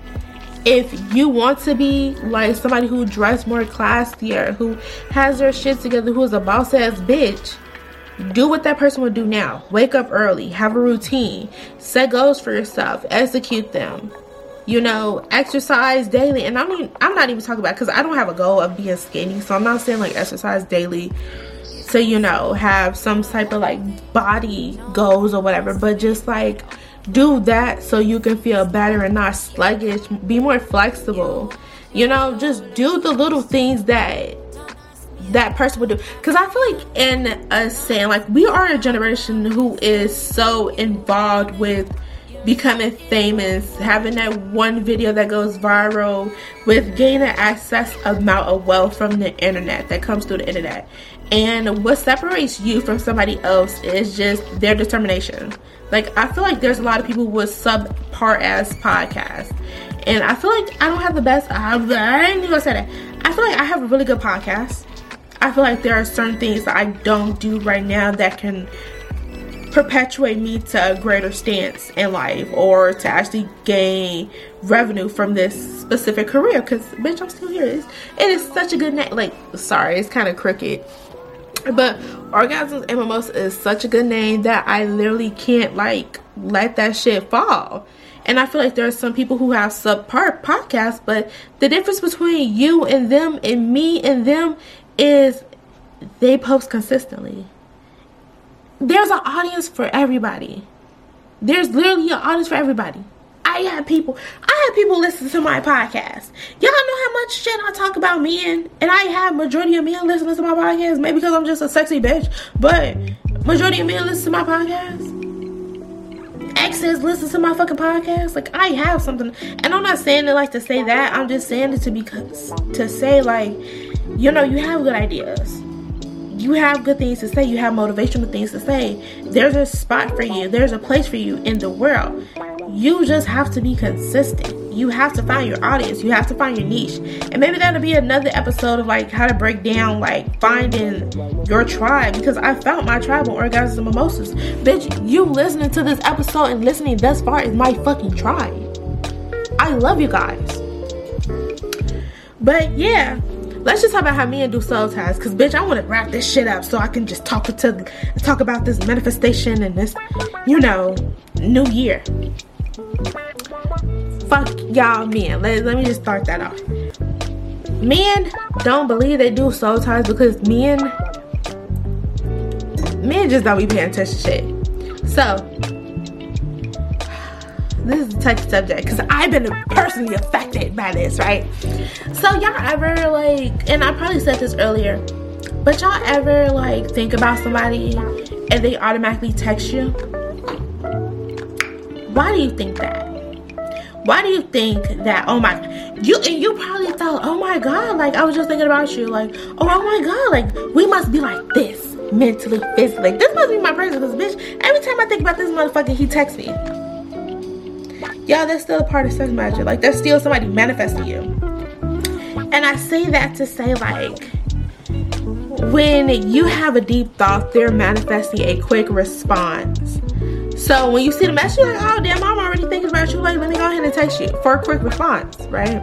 If you want to be like somebody who dress more classier, who has their shit together, who is a boss ass bitch, do what that person would do now. Wake up early, have a routine, set goals for yourself, execute them, you know, exercise daily. And I'm not even talking about, because I don't have a goal of being skinny, so I'm not saying like exercise daily to, you know, have some type of like body goals or whatever, but just like do that so you can feel better and not sluggish. Be more flexible, you know. Just do the little things that person would do. Because I feel like in us saying, like, we are a generation who is so involved with becoming famous, having that one video that goes viral, with gaining access amount of wealth from the internet that comes through the internet. And what separates you from somebody else is just their determination. Like, I feel like there's a lot of people with subpar ass podcasts, and I feel like I don't have the best. I ain't even gonna say that. I feel like I have a really good podcast. I feel like there are certain things that I don't do right now that can perpetuate me to a greater stance in life, or to actually gain revenue from this specific career. Because, bitch, I'm still here. It is such a good name. Like, sorry, it's kind of crooked, but Orgasms and Mimosa is such a good name that I literally can't like let that shit fall. And I feel like there are some people who have subpar podcasts, but the difference between you and them and me and them is they post consistently. There's an audience for everybody. There's literally an audience for everybody. I have people listen to my podcast. Y'all know how much shit I talk about men, and I have majority of men listening to my podcast. Maybe because I'm just a sexy bitch, but majority of men listen to my podcast. Exes listen to my fucking podcast. Like, I have something, and I'm not saying it like to say that. I'm just saying it to say, like, you know, you have good ideas. You have good things to say. You have motivational things to say. There's a spot for you. There's a place for you in the world. You just have to be consistent. You have to find your audience. You have to find your niche. And maybe that'll be another episode of like how to break down like finding your tribe, because I found my tribe on Orgasms and Mimosas. Bitch, you listening to this episode and listening thus far is my fucking tribe. I love you guys. But yeah, let's just talk about how men do soul ties. Because, bitch, I want to wrap this shit up so I can just talk about this manifestation and this, you know, new year. Fuck y'all men. Let me just start that off. Men don't believe they do soul ties because men just don't be paying attention to shit. So, this is a touchy subject because I've been personally affected by this, right? So y'all ever like, and I probably said this earlier, but y'all ever like think about somebody and they automatically text you? Why do you think that? Why do you think that? Oh my, you probably thought, oh my god, like I was just thinking about you, like oh my god, like we must be like this mentally, physically. Like, this must be my person, because bitch, every time I think about this motherfucker, he texts me. Y'all, that's still a part of sex magic. Like, there's still somebody manifesting you. And I say that to say, like, when you have a deep thought, they're manifesting a quick response. So when you see the message, you're like, oh damn, I'm already thinking about you. Like, let me go ahead and text you for a quick response, right?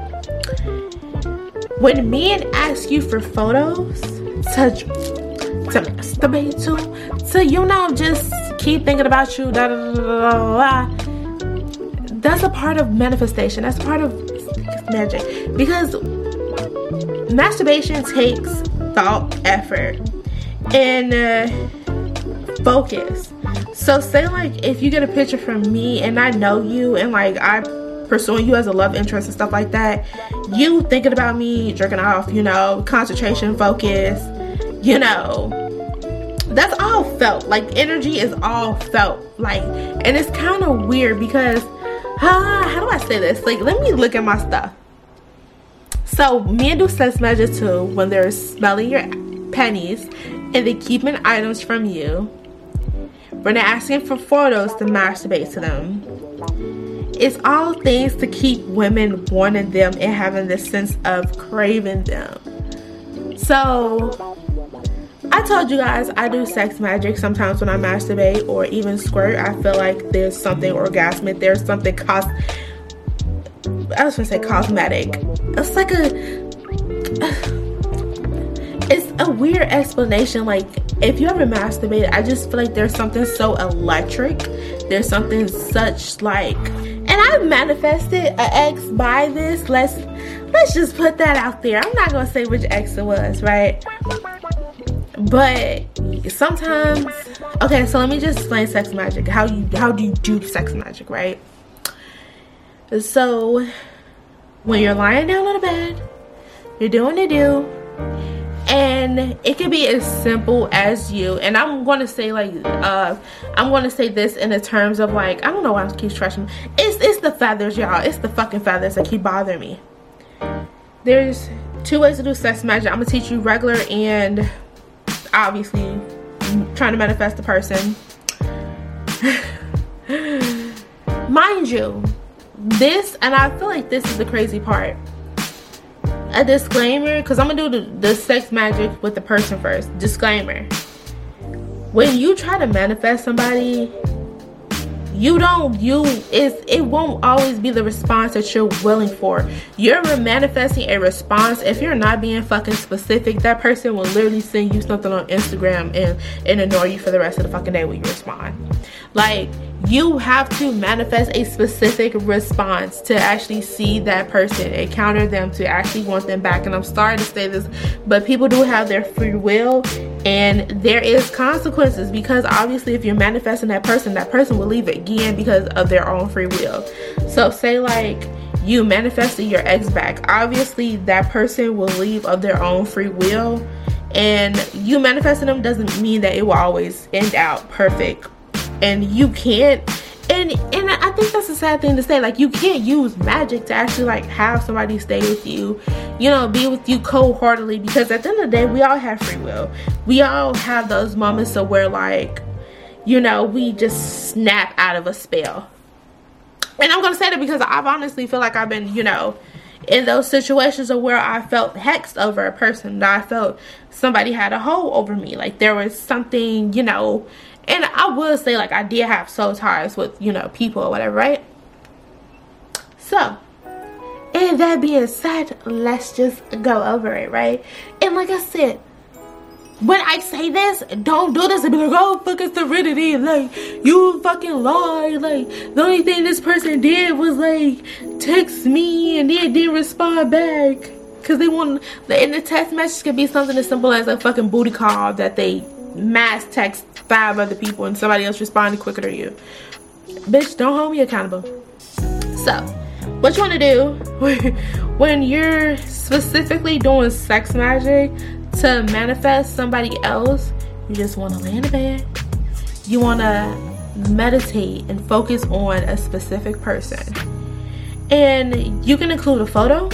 When men ask you for photos to masturbate to, you know, just keep thinking about you, da da da da da. That's a part of manifestation. That's a part of magic. Because masturbation takes thought, effort, and focus. So say like if you get a picture from me and I know you and like I'm pursuing you as a love interest and stuff like that, you thinking about me, jerking off, you know, concentration, focus, you know, that's all felt. Like energy is all felt. Like, and it's kind of weird because how do I say this? Like, let me look at my stuff. So men do sex magic too when they're smelling your pennies and they keeping items from you, when they're asking for photos to masturbate to them. It's all things to keep women wanting them and having this sense of craving them. So I told you guys I do sex magic sometimes when I masturbate or even squirt. I feel like there's something orgasmic, there's something I was gonna say cosmetic. It's like it's a weird explanation. Like, if you ever masturbate, I just feel like there's something so electric. There's something such like, and I manifested an ex by this. Let's just put that out there. I'm not gonna say which ex it was, right? But sometimes, okay, so let me just explain sex magic. How do you do sex magic, right? So when you're lying down on the bed, you're doing the do, and it can be as simple as you, and I'm going to say like I'm going to say this in the terms of like, I don't know why I keep trashing. It's the feathers, y'all. It's the fucking feathers that keep bothering me. There's 2 ways to do sex magic. I'm gonna teach you regular and obviously trying to manifest the person. Mind you, this, and I feel like this is the crazy part, a disclaimer, because I'm gonna do the sex magic with the person first. Disclaimer: when you try to manifest somebody, it won't always be the response that you're willing for. You're manifesting a response. If you're not being fucking specific, that person will literally send you something on Instagram and ignore you for the rest of the fucking day when you respond. Like, you have to manifest a specific response to actually see that person, encounter them, to actually want them back. And I'm sorry to say this, but people do have their free will, and there is consequences, because obviously if you're manifesting that person will leave again because of their own free will. So say like you manifested your ex back, obviously that person will leave of their own free will, and you manifesting them doesn't mean that it will always end out perfect. And you can't, and I think that's a sad thing to say, like, you can't use magic to actually like have somebody stay with you, you know, be with you cold-heartedly, because at the end of the day, we all have free will. We all have those moments of where, like, you know, we just snap out of a spell. And I'm gonna say that because I've honestly feel like I've been, you know, in those situations of where I felt hexed over a person, that I felt somebody had a hold over me, like there was something, you know. And I will say, like, I did have soul ties with, you know, people or whatever, right? So, and that being said, let's just go over it, right? And like I said, when I say this, don't do this and be like, oh, fucking serenity, like, you fucking lied, like, the only thing this person did was, like, text me and then didn't respond back. Because they want, and the text message could be something as simple as a fucking booty call that they mass text 5 other people and somebody else responded quicker than you. Bitch, don't hold me accountable. So, what you want to do when you're specifically doing sex magic to manifest somebody else, you just want to lay in the bed. You want to meditate and focus on a specific person. And you can include a photo.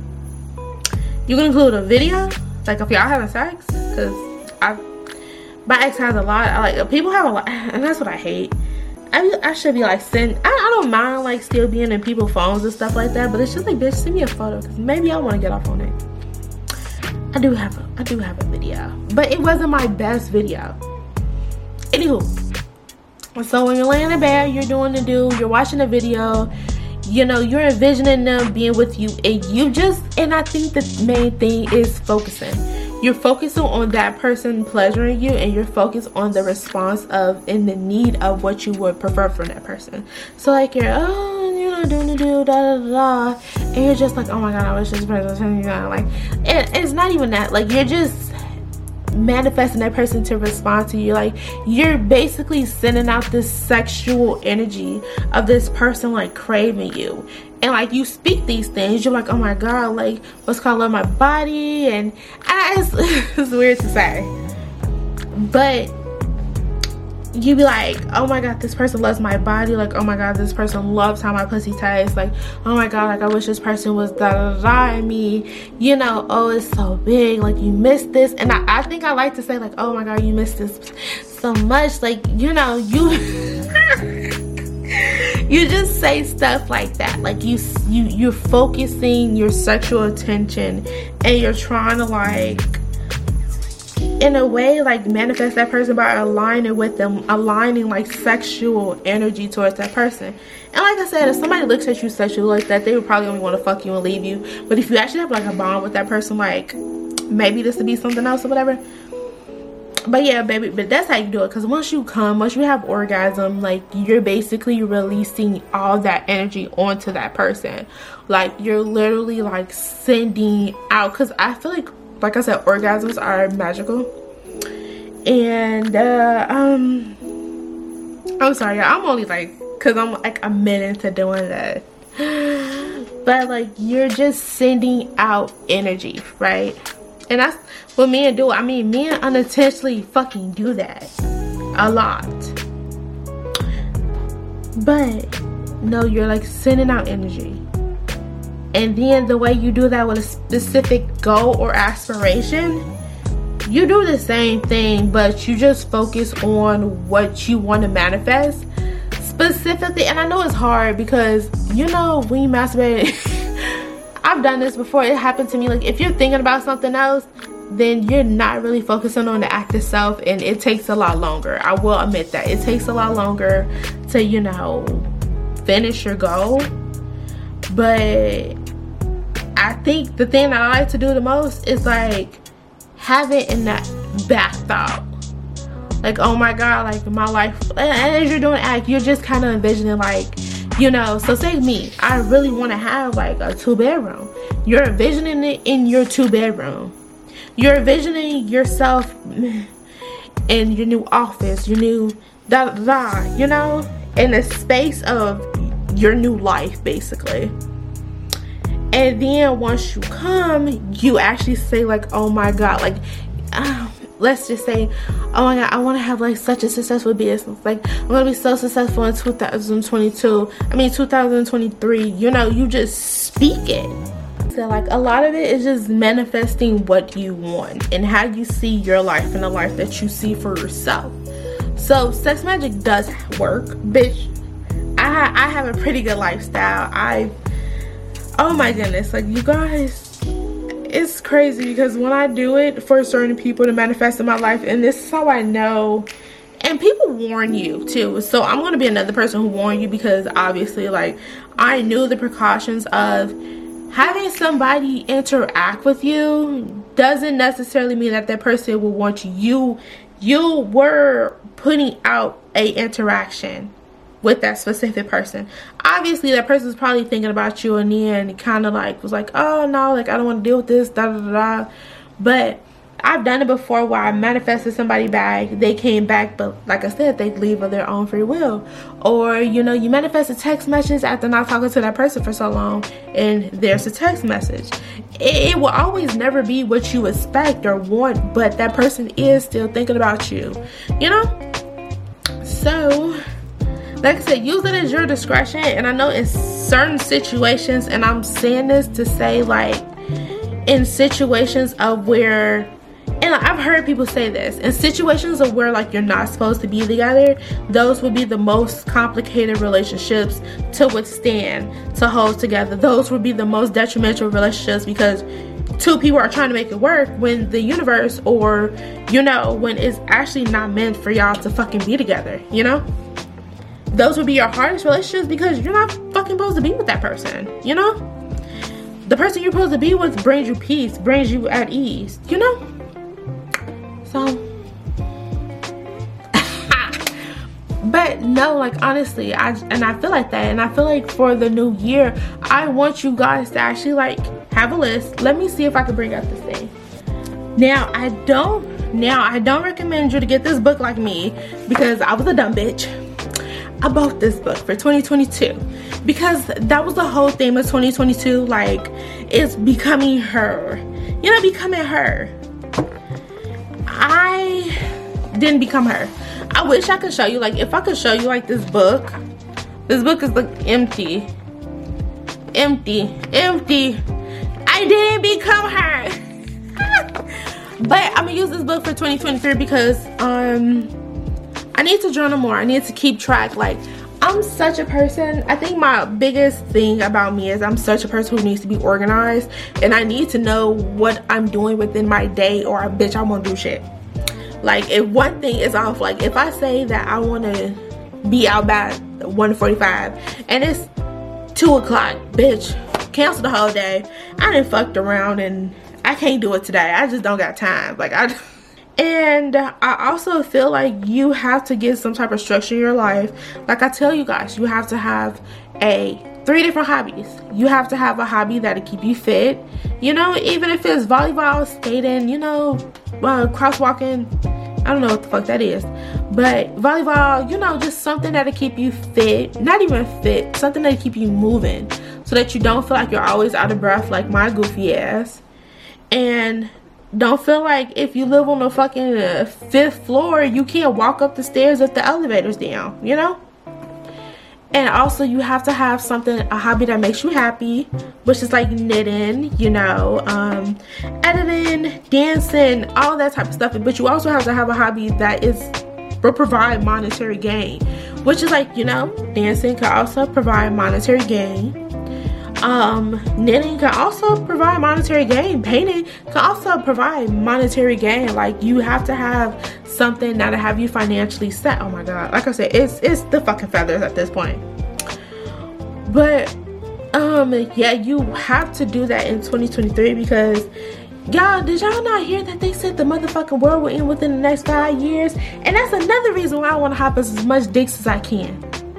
You can include a video. Like if y'all having sex, because my ex has a lot. People have a lot, and that's what I hate. I should be like, I don't mind like still being in people's phones and stuff like that, but it's just like, bitch, send me a photo, because maybe I want to get off on it. I do have a video, but it wasn't my best video. Anywho, so when you're laying in bed, you're doing the do, you're watching a video, you know, you're envisioning them being with you, and I think the main thing is focusing. You're focusing on that person pleasuring you, and you're focused on the response of and the need of what you would prefer from that person. So like you're, doing the do, da da da, and you're just like, oh my god, I wish this person, like, and it's not even that, like, you're just manifesting that person to respond to you. Like, you're basically sending out this sexual energy of this person like craving you, and like you speak these things, you're like, oh my god, like, what's called love my body, and it's weird to say, but you be like, oh my god, this person loves my body, like, oh my god, this person loves how my pussy tastes, like, oh my god, like, I wish this person was da da da. I mean, you know, oh, it's so big, like, you missed this. And I think I like to say, like, oh my god, you missed this so much, like, you know, you you just say stuff like that, like, you're focusing your sexual attention, and you're trying to, like, in a way, like, manifest that person by aligning with them, aligning like sexual energy towards that person. And like I said, if somebody looks at you sexually like that, they would probably only want to fuck you and leave you. But if you actually have like a bond with that person, like, maybe this would be something else or whatever. But yeah, baby, but that's how you do it. Because once you come, once you have orgasm, like, you're basically releasing all that energy onto that person. Like, you're literally like sending out, because I feel like I said, orgasms are magical. And I'm sorry, I'm only like, because I'm like a minute into doing that. But like, you're just sending out energy, right? And that's what men do. I mean, men unintentionally fucking do that a lot. But no, you're like sending out energy. And then the way you do that with a specific goal or aspiration, you do the same thing, but you just focus on what you want to manifest specifically. And I know it's hard because, you know, when you masturbate, I've done this before. It happened to me. Like, if you're thinking about something else, then you're not really focusing on the act itself, and it takes a lot longer. I will admit that. It takes a lot longer to, you know, finish your goal. But I think the thing that I like to do the most is like have it in that back thought, like, oh my god, like, my life. And as you're doing act, you're just kind of envisioning, like, you know, so say me, I really want to have like a 2-bedroom. You're envisioning it in your 2-bedroom. You're envisioning yourself in your new office, your new da da da, you know, in the space of your new life, basically. And then once you come, you actually say, like, oh my god, like, let's just say, oh my god, I want to have like such a successful business, like, I'm gonna be so successful in 2023, you know, you just speak it. So like, a lot of it is just manifesting what you want and how you see your life and the life that you see for yourself. So sex magic does work, bitch. I have a pretty good lifestyle. Oh my goodness, like, you guys, it's crazy because when I do it for certain people to manifest in my life, and this is how I know, and people warn you too, so I'm going to be another person who warned you, because obviously, like, I knew the precautions of having somebody interact with you doesn't necessarily mean that that person will want you. You were putting out a interaction with that specific person. Obviously that person's probably thinking about you, and then kind of like was like, oh no, like, I don't want to deal with this, da da da. But I've done it before where I manifested somebody back, they came back, but like I said, they leave of their own free will. Or, you know, you manifest a text message after not talking to that person for so long, and there's a text message. It will always never be what you expect or want, but that person is still thinking about you, you know? So like I said, use it as your discretion. And I know in certain situations, and I'm saying this to say, like, in situations of where, and I've heard people say this, in situations of where, like, you're not supposed to be together, those would be the most complicated relationships to withstand, to hold together. Those would be the most detrimental relationships, because two people are trying to make it work when the universe, or, you know, when it's actually not meant for y'all to fucking be together, you know? Those would be your hardest relationships, because you're not fucking supposed to be with that person, you know? The person you're supposed to be with brings you peace, brings you at ease, you know? So, but no, like, honestly, I feel like that. And I feel like for the new year, I want you guys to actually, like, have a list. Let me see if I can bring up this thing. Now, I don't recommend you to get this book like me, because I was a dumb bitch. I bought this book for 2022 because that was the whole theme of 2022. Like, it's becoming her, you know, becoming her. didn't become her. I wish I could show you, like, if I could show you, like, this book. This book is, like, empty. Empty. I didn't become her. But I'm gonna use this book for 2023 because I need to journal more. I need to keep track. Like, I'm such a person. I think my biggest thing about me is I'm such a person who needs to be organized, and I need to know what I'm doing within my day, or bitch, I won't do shit. Like, if one thing is off, like if I say that I want to be out by 1:45 and it's 2 o'clock, bitch, cancel the whole day. I done fucked around and I can't do it today. I just don't got time. Like, and I also feel like you have to get some type of structure in your life. Like I tell you guys, you have to have 3 different hobbies. You have to have a hobby that'll keep you fit. You know, even if it's volleyball, skating, you know, crosswalking. I don't know what the fuck that is. But volleyball, you know, just something that'll keep you fit. Not even fit. Something that'll keep you moving. So that you don't feel like you're always out of breath like my goofy ass. And don't feel like if you live on the fucking 5th floor, you can't walk up the stairs if the elevator's down, you know? And also you have to have something, a hobby that makes you happy, which is like knitting, you know, editing, dancing, all that type of stuff. But you also have to have a hobby that will provide monetary gain, which is like, you know, dancing can also provide monetary gain. Knitting can also provide monetary gain. Painting can also provide monetary gain. Like, you have to have something that'll have you financially set. Oh my god, like I said, it's the fucking feathers at this point. But yeah, you have to do that in 2023 because y'all, did y'all not hear that they said the motherfucking world will end within the next 5 years? And that's another reason why I want to hop as much dicks as I can.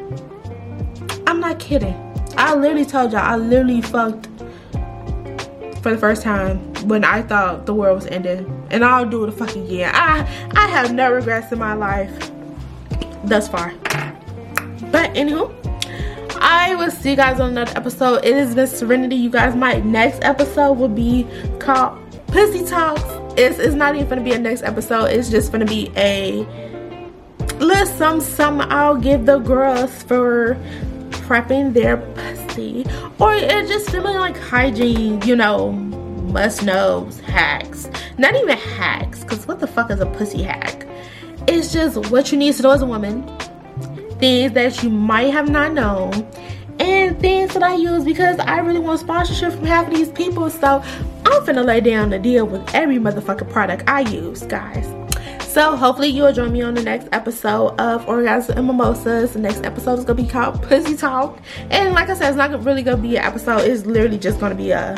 I'm not kidding. I literally told y'all, I literally fucked for the first time when I thought the world was ending. And I'll do it a fucking year. I have no regrets in my life thus far. But anywho, I will see you guys on another episode. It has been Serenity, you guys. My next episode will be called Pussy Talks. It's not even gonna be a next episode. It's just gonna be a little some I'll give the girls for prepping their pussy, or it just feeling like hygiene, you know, must-knows, hacks. Not even hacks, because what the fuck is a pussy hack? It's just what you need to know as a woman, things that you might have not known, and things that I use because I really want sponsorship from half of these people. So I'm finna lay down the deal with every motherfucking product I use, guys. So hopefully you'll join me on the next episode of Orgasm and Mimosas. The next episode is gonna be called Pussy Talk. And like I said, it's not really gonna be an episode. It's literally just gonna be a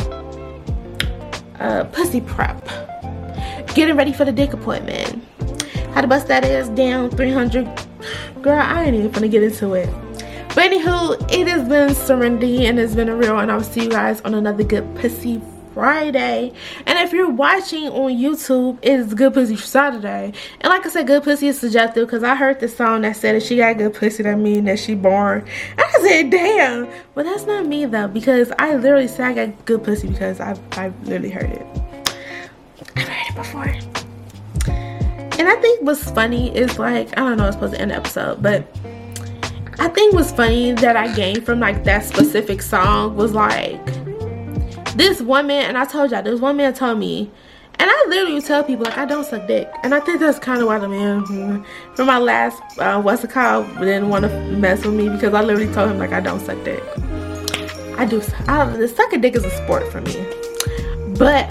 pussy prep. Getting ready for the dick appointment. How to bust that ass down 300. Girl, I ain't even gonna get into it. But anywho, it has been Serenity and it's been a real, and I'll see you guys on another Good Pussy Friday. And if you're watching on YouTube, it's Good Pussy Saturday. And like I said, good pussy is subjective because I heard this song that said if she got good pussy, that mean that she born. I said, damn. But that's not me though, because I literally said I got good pussy because I've literally heard it. I've heard it before. And I think what's funny is, like, I don't know, it's supposed to end the episode, but I think what's funny that I gained from like that specific song was like, this one man, and I told y'all, this one man told me, and I literally tell people like I don't suck dick, and I think that's kind of why the man from my last what's it called didn't want to mess with me, because I literally told him like I don't suck dick. I do. The sucking dick is a sport for me, but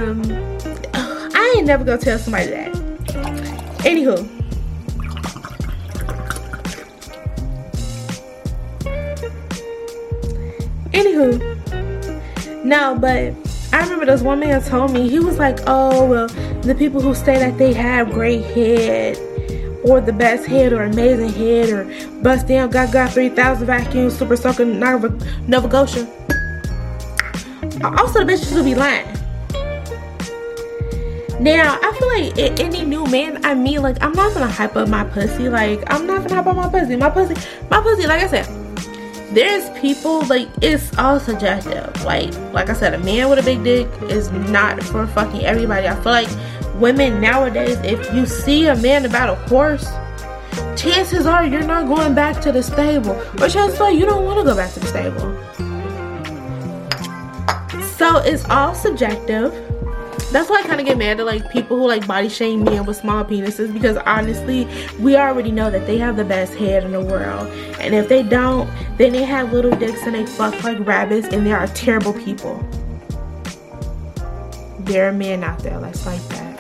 I ain't never gonna tell somebody that. Anywho. No, but I remember this one man told me, he was like, oh, well, the people who say that they have great head, or the best head, or amazing head, or bust down, got 3,000 vacuums, super soaker, Nova Scotia. Also, the bitches will be lying. Now, I feel like any new man I meet, like, I'm not gonna hype up my pussy. Like, I'm not gonna hype up my pussy. My pussy, like I said, there's people, like, it's all subjective. Like I said, a man with a big dick is not for fucking everybody. I feel like women nowadays, if you see a man about a horse, chances are you're not going back to the stable, or chances are you don't want to go back to the stable. So it's all subjective. That's why I kind of get mad at like people who like body shame men with small penises, because honestly, we already know that they have the best head in the world, and if they don't, then they have little dicks and they fuck like rabbits, and there are terrible people. There are men out there that's like that.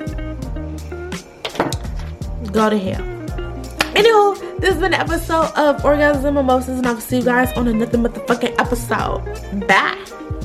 Go to hell. Anywho, this has been an episode of Orgasms and Mimosas, and I'll see you guys on another motherfucking episode. Bye.